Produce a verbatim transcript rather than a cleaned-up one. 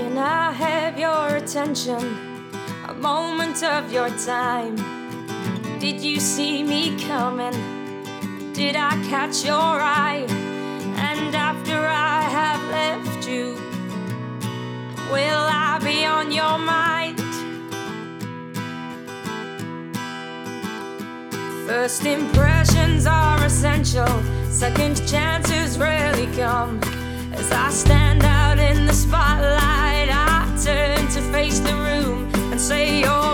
Can I have your attention? A moment of your time. Did you see me coming? Did I catch your eye? And after I have left you, will I be on your mind? First impressions are essential. Second chances rarely come. As I stand out in the spotlight, I turn to face the room and say you're